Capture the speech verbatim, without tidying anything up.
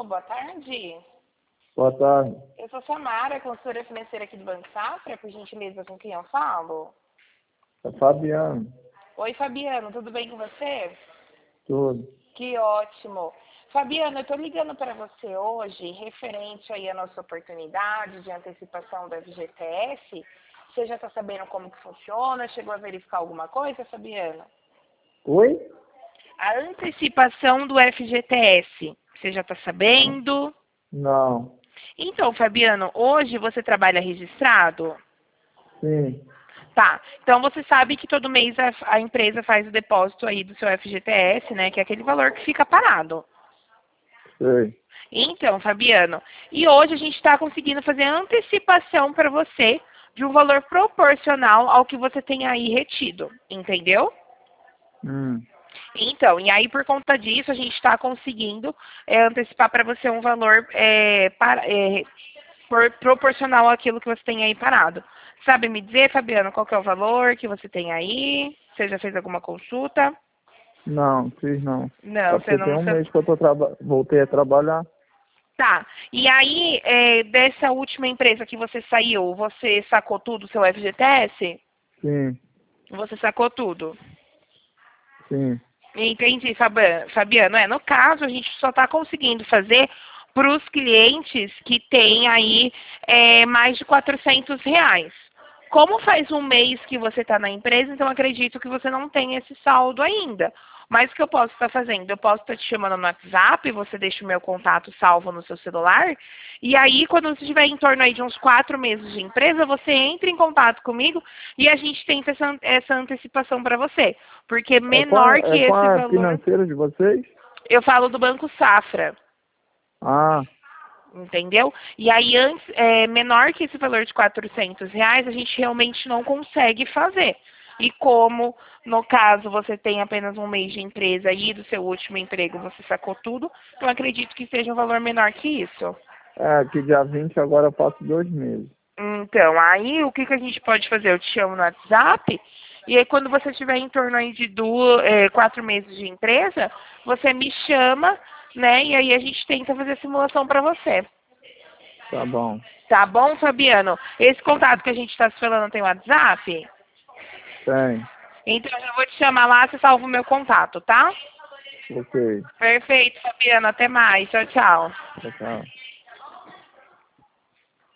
boa tarde. Boa tarde. Eu sou Samara, consultora financeira aqui do Banco Safra, por gentileza, com quem eu falo? É Fabiano. Oi, Fabiano, tudo bem com você? Tudo. Que ótimo. Fabiano, eu estou ligando para você hoje, referente aí à nossa oportunidade de antecipação do F G T S. Você já está sabendo como que funciona? Chegou a verificar alguma coisa, Fabiano? Oi? A antecipação do F G T S, você já está sabendo? Não. Então, Fabiano, hoje você trabalha registrado? Sim. Tá. Então você sabe que todo mês a, a empresa faz o depósito aí do seu F G T S, né? Que é aquele valor que fica parado. Sei. Então, Fabiano, e hoje a gente está conseguindo fazer a antecipação para você de um valor proporcional ao que você tem aí retido, entendeu? Hum. Então, e aí por conta disso a gente está conseguindo é, antecipar para você um valor é, para, é, por, proporcional àquilo que você tem aí parado. Sabe me dizer, Fabiano, qual que é o valor que você tem aí? Você já fez alguma consulta? Não, fiz não. Não, Só você porque tem não... um Você... mês que eu tô traba... voltei a trabalhar. Tá. E aí, é, dessa última empresa que você saiu, você sacou tudo, seu F G T S? Sim. Você sacou tudo? Sim. Entendi, Fabiano. Fabiano, é, no caso, a gente só está conseguindo fazer para os clientes que têm aí é, mais de quatrocentos reais. Como faz um mês que você está na empresa, então acredito que você não tem esse saldo ainda. Mas o que eu posso estar fazendo? Eu posso estar te chamando no WhatsApp, você deixa o meu contato salvo no seu celular, e aí quando você estiver em torno aí de uns quatro meses de empresa, você entra em contato comigo e a gente tenta essa, essa antecipação para você. Porque É com a, menor que é com esse a valor, financeira de vocês? eu falo do Banco Safra. Ah, Entendeu? E aí, antes, é, menor que esse valor de quatrocentos reais, a gente realmente não consegue fazer. E como, no caso, você tem apenas um mês de empresa e do seu último emprego você sacou tudo, eu acredito que seja um valor menor que isso. é que dia vinte agora eu passo dois meses. Então, aí o que, que a gente pode fazer? Eu te chamo no WhatsApp, e aí quando você tiver em torno aí de duas, é, quatro meses de empresa, você me chama, né? E aí a gente tenta fazer a simulação para você. Tá bom. Tá bom, Fabiano? Esse contato que a gente está se falando tem WhatsApp? Tem. Então eu já vou te chamar lá, você salva o meu contato, tá? Ok. Perfeito, Fabiano. Até mais. Tchau, tchau. Tchau, tchau.